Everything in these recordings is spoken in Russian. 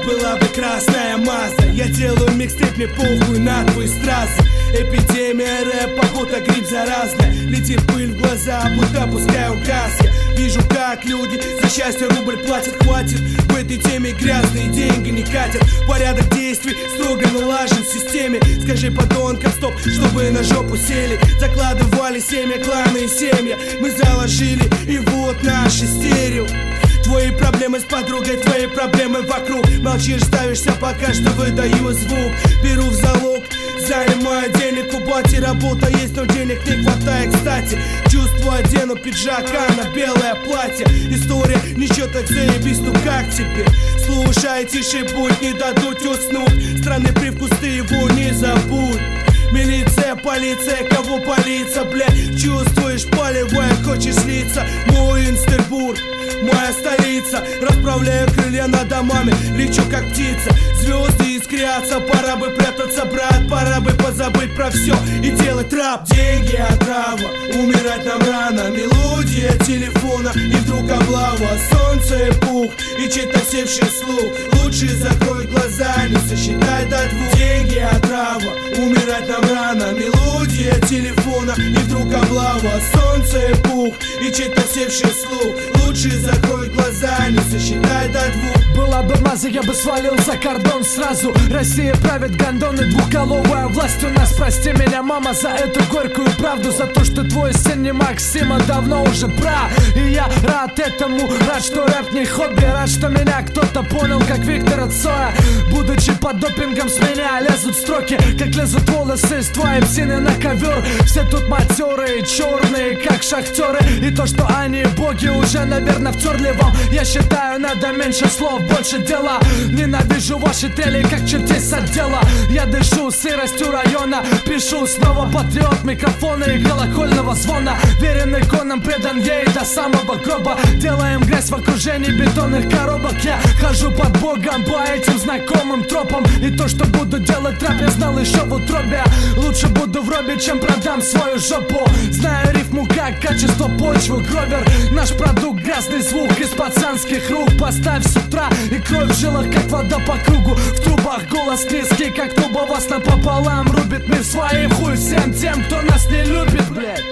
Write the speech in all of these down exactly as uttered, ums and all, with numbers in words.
была бы красная Мазда. Я делаю микстейп, мне похуй на твои стразы. Эпидемия рэпа, будто грипп заразная. Летит пыль в глаза, будто пускаю газ. Я вижу, как люди за счастье рубль платят. Хватит, в этой теме грязные деньги не катят. Порядок действий строго налажен в системе. Скажи подонкам стоп, чтобы на жопу сели. Закладывали семья, кланы и семья. Мы заложили, и вот наши стерео. Твои проблемы с подругой, твои проблемы вокруг. Молчишь, ставишься, пока что выдаю звук. Беру в залог, занимаю денег у бати. Работа есть, но денег не хватает, кстати. Чувствую, одену пиджака на белое платье. История, ничего так заебись, ну как тебе? Слушай, тише будь, не дадут уснуть. Странный привкус, ты его не забудь. Милиция, полиция, кого палиться, блядь? Чувствуешь, полевая, хочешь слиться. Мой Инстербург, моя столица. Расправляю крылья над домами, лечу как птица. Звезды искрятся, пора бы прятаться, брат. Пора бы позабыть про все и делать рап. Деньги, отрава, умирать нам рано. Мелодия телефона и вдруг облава. Солнце и пух и чей-то севший слух. Лучше закрой глаза, не сосчитай до двух. Деньги, отрава, умирать нам рано. Мелодия телефона и вдруг облава. Солнце и пух и чей-то севший слух. Лучше закрой глаза, не сосчитай до двух. Была бы маза, я бы свалил за кордон сразу. Россия правит гондоны, двухголовая власть у нас. Прости меня, мама, за эту горькую правду. За то, что твой сын не Максима давно уже бра. И я рад этому, рад, что рэп не хобби. Рад, что меня кто-то понял, как Виктора Цоя. Будучи под допингом, с меня лезут строки, как лезут волосы из твоей псины на ковер. Все тут матерые, черные, как шахтеры. И то, что они боги, уже, наверное, втерли вам. Я считаю, надо меньше слов, больше дела. Ненавижу ваши трели, как чертей с отдела. Я дышу сыростью района, пишу снова патриот микрофона и колокольного звона. Верен иконам, предан ей до самого гроба. Делаем грязь в окружении бетонных коробок. Я хожу под Богом по этим знакомым тропам. И то, что буду делать рэп, я знал еще в утробе. Лучше буду в робе, чем продам свою жопу. Знаю рифму как качество почвы, гровер. Наш продукт, грязный звук из пацанских рук. Поставь с утра и кровь в жилах, как вода по кругу. В трубах голос низкий, как туба вас напополам рубит. Мир своим хуй всем тем, кто нас не любит, блядь.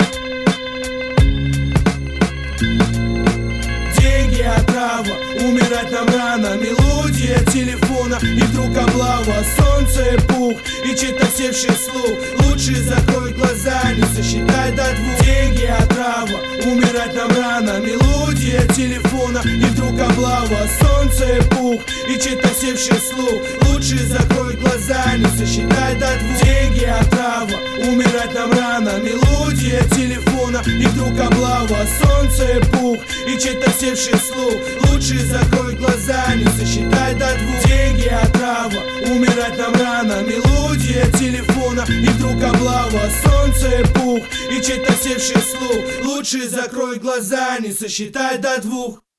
Деньги, отрава, умирать нам рано. Мелодия телефона и вдруг облава. Солнце и пух и чей-то севший слух. Лучше закрой глаза, не сосчитай до двух. Деньги, отрава, умирать нам рано. Мелодия телефона и вдруг облава. Солнце и пух и чей-то севший слух. Лучше закрой глаза, не сосчитай до двух. Деньги, отрава, умирать нам рано. Мелодия телефона и вдруг облава. Солнце и пух и чей-то севший слух. Лучше закрой глаза, не сосчитай до двух. Деньги, отрава, умирать нам рано. Мелодия телефона и вдруг облава. Солнце и пух и чей-то севший слух. Лучше закрой глаза, не сосчитай до двух.